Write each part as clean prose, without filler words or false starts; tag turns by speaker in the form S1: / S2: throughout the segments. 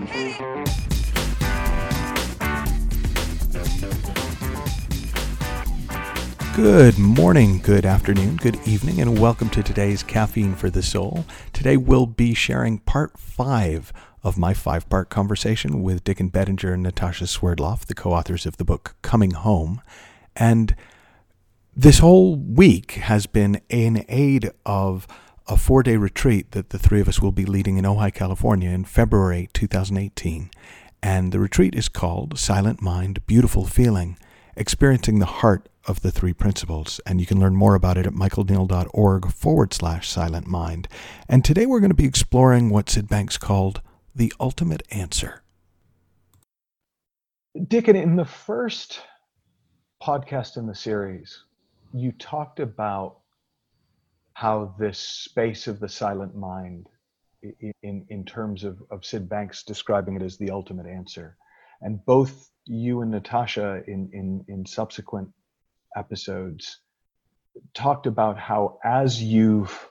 S1: Good morning, good afternoon, good evening, and welcome to today's Caffeine for the Soul. Today we'll be sharing part 5 of my 5-part conversation with Dicken Bettinger and Natasha Swerdloff, the co-authors of the book Coming Home. And this whole week has been in aid of a 4-day retreat that the three of us will be leading in Ojai, California in February 2018. And the retreat is called Silent Mind, Beautiful Feeling, Experiencing the Heart of the Three Principles. And you can learn more about it at michaelneal.org/silent mind. And today we're going to be exploring what Syd Banks called the ultimate answer.
S2: Dicken, in the first podcast in the series, you talked about how this space of the silent mind, in terms of Syd Banks describing it as the ultimate answer. And both you and Natasha in subsequent episodes talked about how as you've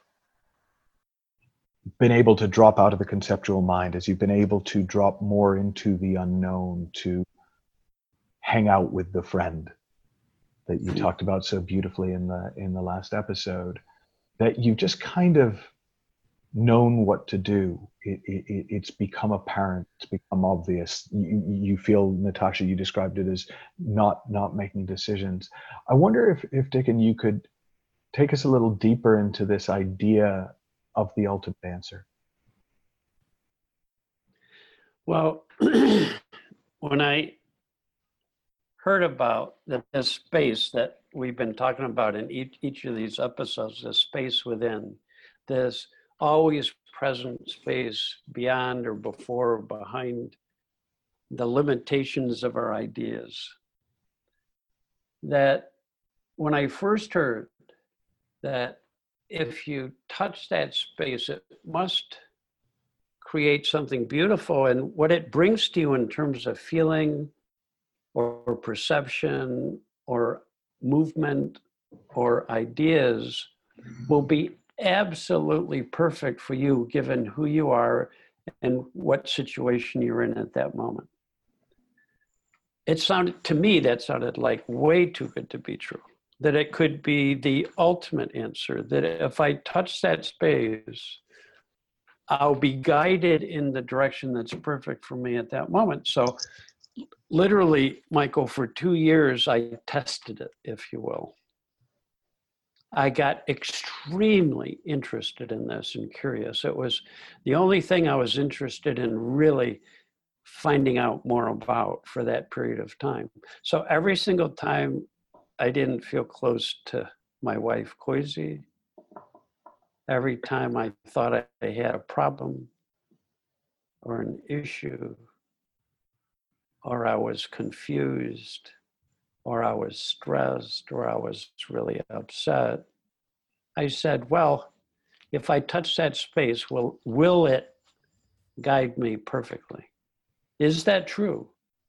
S2: been able to drop out of the conceptual mind, as you've been able to drop more into the unknown, to hang out with the friend that you talked about so beautifully in the last episode, that you've just kind of known what to do. It's become apparent, it's become obvious. You feel, Natasha, you described it as not making decisions. I wonder if Dicken, you could take us a little deeper into this idea of the ultimate answer.
S3: Well, when I heard about the space that we've been talking about in each of these episodes, the space within, this always present space beyond or before or behind the limitations of our ideas, that when I first heard that if you touch that space, it must create something beautiful, and what it brings to you in terms of feeling or perception or movement or ideas will be absolutely perfect for you given who you are and what situation you're in at that moment. It sounded to me, that sounded like way too good to be true, that it could be the ultimate answer, that if I touch that space, I'll be guided in the direction that's perfect for me at that moment. So literally, Michael, for 2 years, I tested it, if you will. I got extremely interested in this and curious. It was the only thing I was interested in really finding out more about for that period of time. So every single time I didn't feel close to my wife, Koizi, every time I thought I had a problem or an issue, or I was confused, or I was stressed, or I was really upset, I said, well, if I touch that space, will it guide me perfectly? Is that true?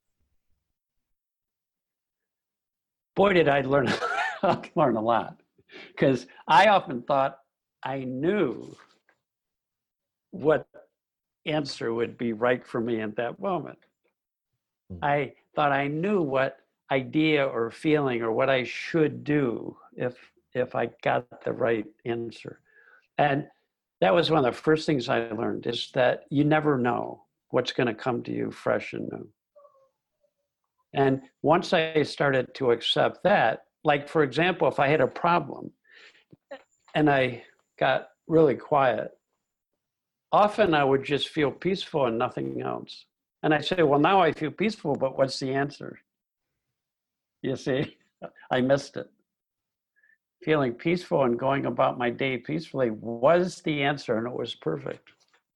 S3: Boy, did I learn a lot, because I often thought I knew what answer would be right for me at that moment. I thought I knew what idea or feeling or what I should do if I got the right answer. And that was one of the first things I learned, is that you never know what's going to come to you fresh and new. And once I started to accept that, like, for example, if I had a problem and I got really quiet, often I would just feel peaceful and nothing else. And I say, well, now I feel peaceful, but what's the answer? You see, I missed it. Feeling peaceful and going about my day peacefully was the answer, and it was perfect.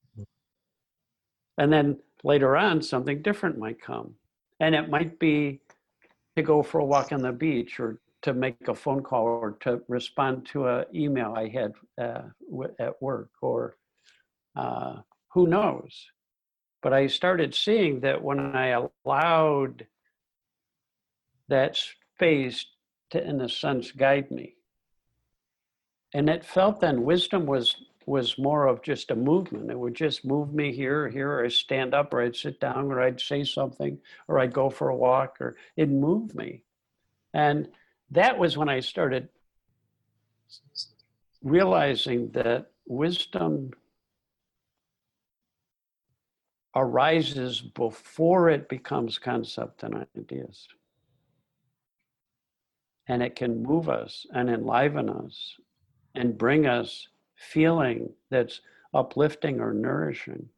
S3: And then later on, something different might come. And it might be to go for a walk on the beach, or to make a phone call, or to respond to an email I had at work, or who knows. But I started seeing that when I allowed that space to, in a sense, guide me, and it felt then wisdom was was more of just a movement. It would just move me here, or I'd stand up, or I'd sit down, or I'd say something, or I'd go for a walk, or it'd move me. And that was when I started realizing that wisdom arises before it becomes concept and ideas. And it can move us and enliven us and bring us feeling that's uplifting or nourishing.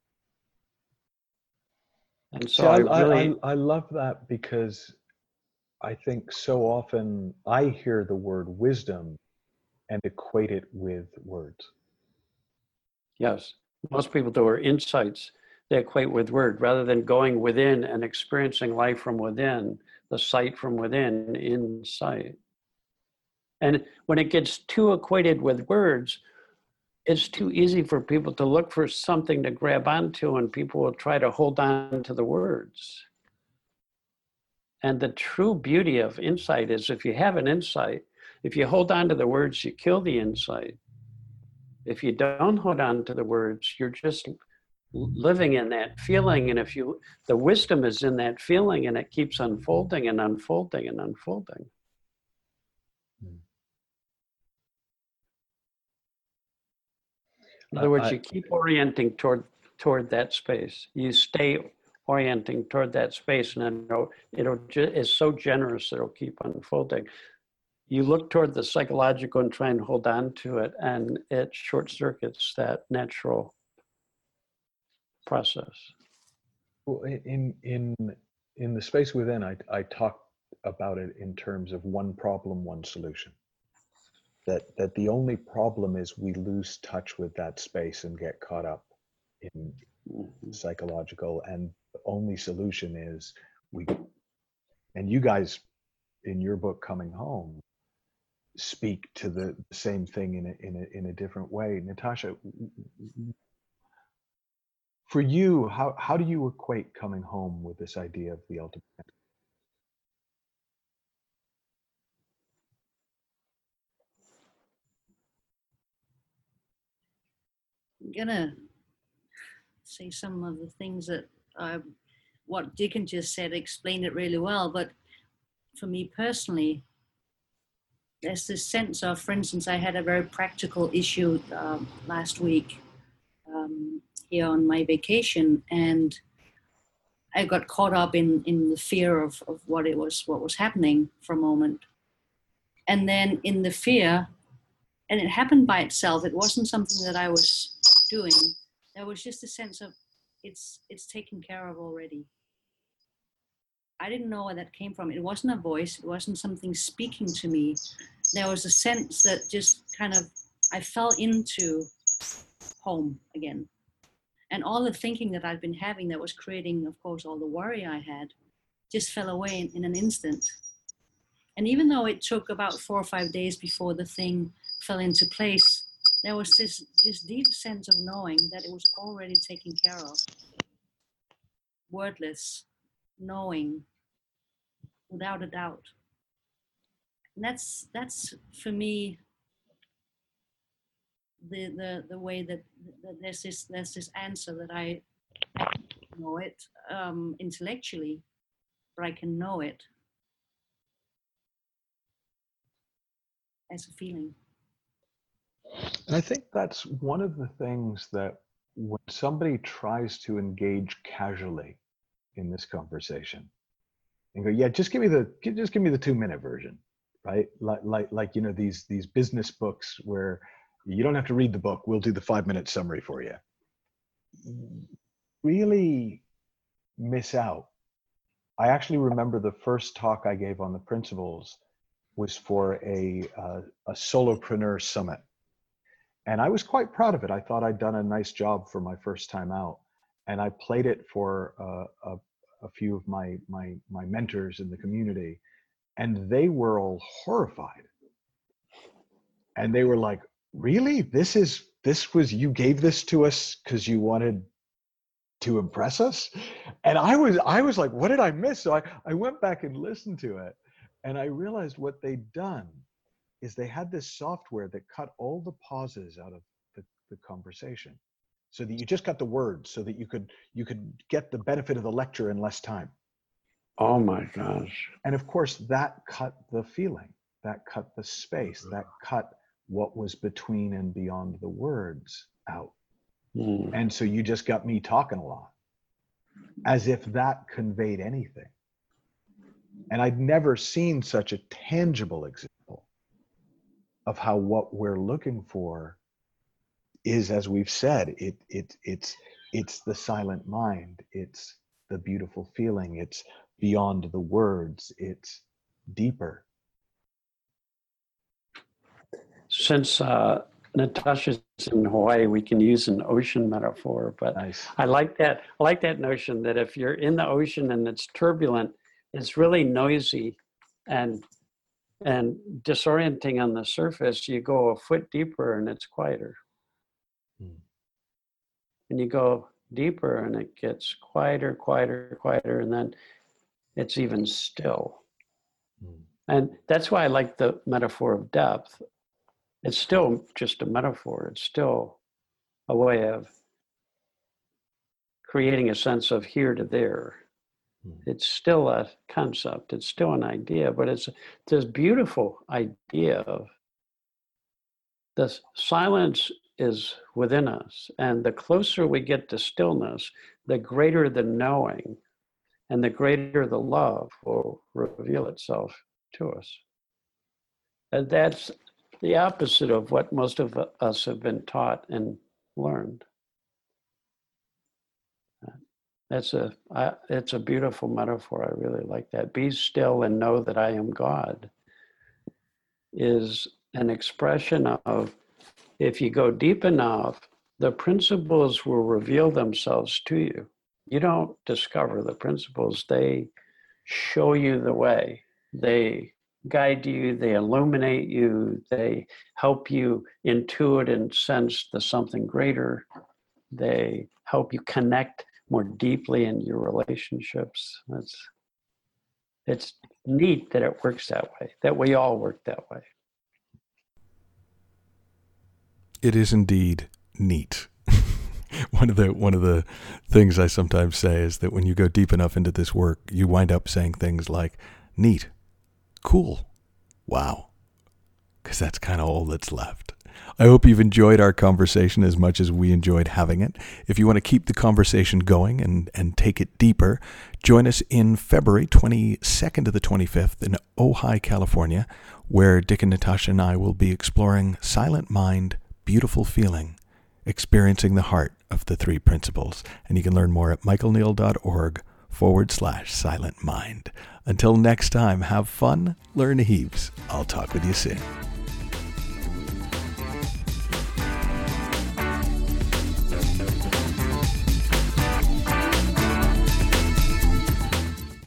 S3: And so
S2: I love that, because I think so often I hear the word wisdom and equate it with words.
S3: Yes, most people do, are insights they equate with word, rather than going within and experiencing life from within, the sight from within, insight. And when it gets too equated with words, it's too easy for people to look for something to grab onto, and people will try to hold on to the words. And the true beauty of insight is, if you have an insight, if you hold on to the words, you kill the insight. If you don't hold on to the words, you're just living in that feeling. And the wisdom is in that feeling, and it keeps unfolding and unfolding and unfolding. In other words, you keep orienting toward that space. You stay orienting toward that space, and it's so generous that it'll keep unfolding. You look toward the psychological and try and hold on to it, and it short circuits that natural process.
S2: Well, in the space within, I talk about it in terms of one problem, one solution. That the only problem is we lose touch with that space and get caught up in psychological, and the only solution is and you guys in your book Coming Home speak to the same thing in a different way. Natasha, for you, how do you equate coming home with this idea of the ultimate?
S4: I'm gonna say some of the things that what Deacon just said explained it really well. But for me personally, there's this sense of, for instance, I had a very practical issue last week here on my vacation, and I got caught up in the fear of what was happening for a moment. And then in the fear, and it happened by itself, it wasn't something that I was doing. There was just a sense of it's taken care of already. I didn't know where that came from. It wasn't a voice, it wasn't something speaking to me. There was a sense that just kind of, I fell into home again. And all the thinking that I'd been having that was creating, of course, all the worry I had, just fell away in an instant. And even though it took about 4 or 5 days before the thing fell into place, there was this deep sense of knowing that it was already taken care of. Wordless, knowing, without a doubt. And that's for me the way that there's this answer that I know it intellectually, but I can know it as a feeling.
S2: And I think that's one of the things that when somebody tries to engage casually in this conversation and go, yeah, just give me the 2-minute version, right? Like you know, these business books where you don't have to read the book, we'll do the 5-minute summary for you. Really miss out. I actually remember the first talk I gave on the principles was for a solopreneur summit. And I was quite proud of it. I thought I'd done a nice job for my first time out. And I played it for a few of my mentors in the community, and they were all horrified. And they were like, really? This was, you gave this to us because you wanted to impress us? And I was like, what did I miss? So I went back and listened to it, and I realized what they'd done is they had this software that cut all the pauses out of the conversation, so that you just got the words, so that you could get the benefit of the lecture in less time.
S3: Oh my gosh.
S2: And of course, that cut the feeling, that cut the space, that cut what was between and beyond the words out. And so you just got me talking a lot, as if that conveyed anything. And I'd never seen such a tangible example of how what we're looking for is, as we've said, it's the silent mind, it's the beautiful feeling, it's beyond the words, it's deeper.
S3: Since Natasha's in Hawaii, we can use an ocean metaphor, but
S2: Nice.
S3: I like that notion that if you're in the ocean and it's turbulent, it's really noisy and disorienting on the surface. You go a foot deeper and it's quieter. And you go deeper and it gets quieter, and then it's even still. And that's why I like the metaphor of depth. It's still just a metaphor. It's still a way of creating a sense of here to there. It's still a concept. It's still an idea, but it's this beautiful idea of the silence is within us. And the closer we get to stillness, the greater the knowing and the greater the love will reveal itself to us. And that's the opposite of what most of us have been taught and learned. It's a beautiful metaphor. I really like that. Be still and know that I am God is an expression of, if you go deep enough, the principles will reveal themselves to you. You don't discover the principles. They show you the way. They guide you, they illuminate you, they help you intuit and sense the something greater. They help you connect more deeply in your relationships. It's neat that it works that way, that we all work that way.
S1: It is indeed neat. One of the things I sometimes say is that when you go deep enough into this work, you wind up saying things like neat, cool, wow, because that's kind of all that's left. I hope you've enjoyed our conversation as much as we enjoyed having it. If you want to keep the conversation going and take it deeper, join us in February 22nd to the 25th in Ojai, California, where Dick and Natasha and I will be exploring silent mind, beautiful feeling, experiencing the heart of the three principles. And you can learn more at michaelneal.org/silent mind. Until next time, have fun, learn heaps. I'll talk with you soon.